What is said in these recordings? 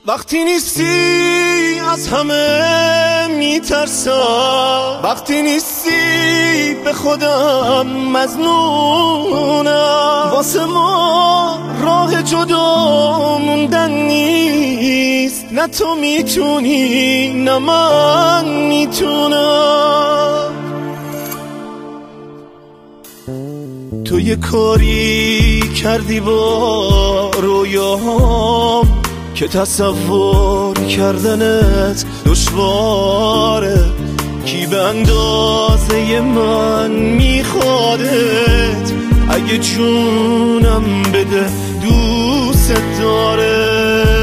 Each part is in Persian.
وقتی نیستی از همه میترسم، وقتی نیستی به خودم مظنونم. واسه ما راه جدا موندن نیست، نه تو میتونی نه من میتونم. تو یه کاری کردی با رویاهام که تصور کردنت دشواره. کی به اندازه من میخوادت؟ اگه جونم بده دوست داره.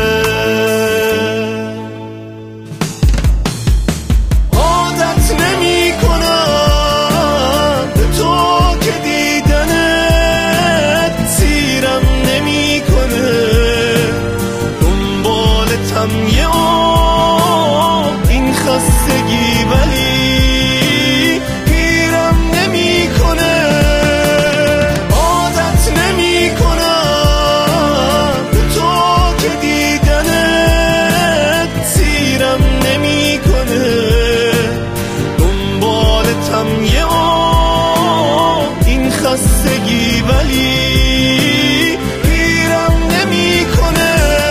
عادت نمی کنم به تو که دیدنت سیرم نمی کنه. دنبالتم یه این خستگی ولی پیرم نمی کنه. عادت نمی کنم به تو که دیدنت سیرم نمی کنه. دنبالتم یه این خستگی ولی پیرم نمی کنه.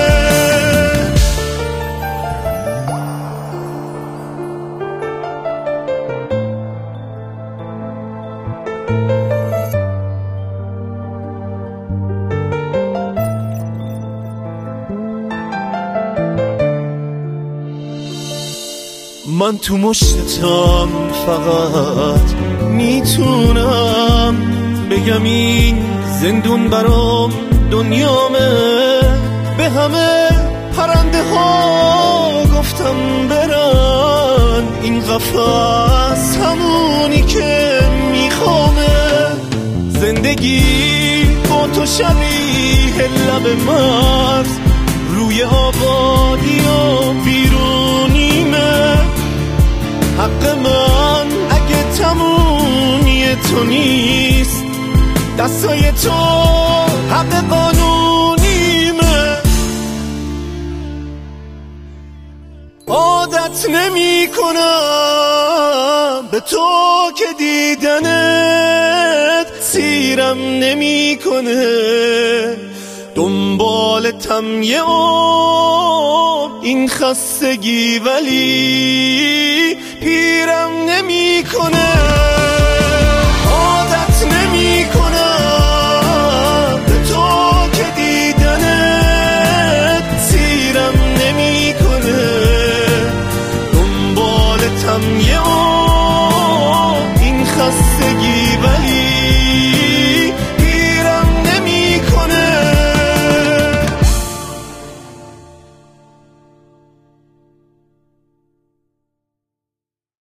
من تو مشتم فقط میتونم بگم این زندون برام دنیامه. به همه پرنده ها گفتم برن، این قفس همونی که میخوامه. زندگی با تو شبیه لب مرز روی آبادی و بیرونیمه. حق من اگه تمومی تو نیست، دستای تو حق قانونیمه. عادت نمی کنم به تو که دیدنت سیرم نمی کنه. دنبالتم یه این خستگی ولی پیرم نمی کنه.